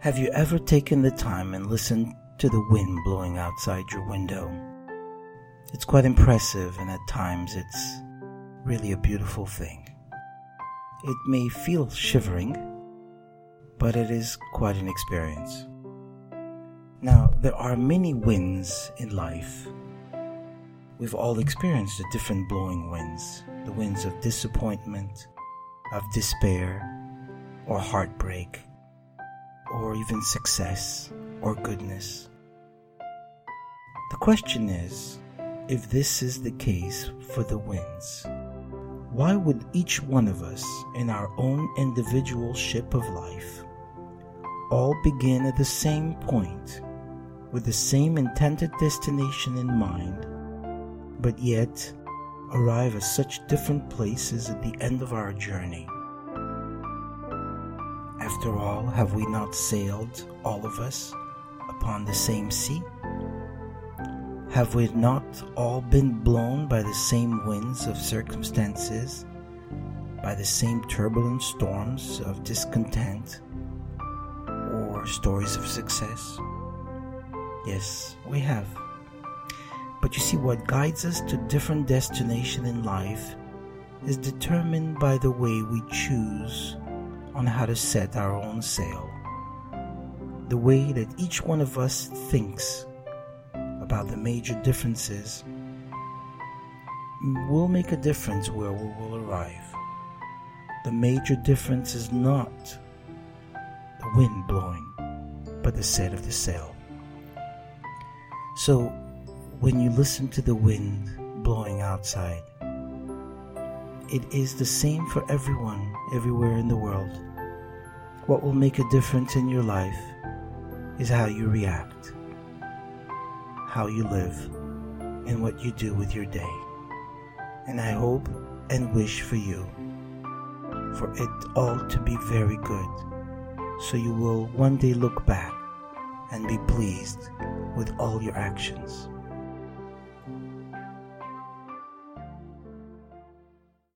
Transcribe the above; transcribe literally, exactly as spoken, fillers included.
Have you ever taken the time and listened to the wind blowing outside your window? It's quite impressive, and at times it's really a beautiful thing. It may feel shivering, but it is quite an experience. Now, there are many winds in life. We've all experienced the different blowing winds, the winds of disappointment, of despair, or heartbreak, or even success or goodness. The question is, if this is the case for the winds, why would each one of us in our own individual ship of life all begin at the same point with the same intended destination in mind, but yet arrive at such different places at the end of our journey? After all, have we not sailed, all of us, upon the same sea? Have we not all been blown by the same winds of circumstances, by the same turbulent storms of discontent or stories of success? Yes, we have. But you see, what guides us to different destinations in life is determined by the way we choose on how to set our own sail. The way that each one of us thinks about the major differences will make a difference where we will arrive. The major difference is not the wind blowing, but the set of the sail. So, when you listen to the wind blowing outside, it is the same for everyone, everywhere in the world. What will make a difference in your life is how you react, how you live, and what you do with your day. And I hope and wish for you for it all to be very good, so you will one day look back and be pleased with all your actions.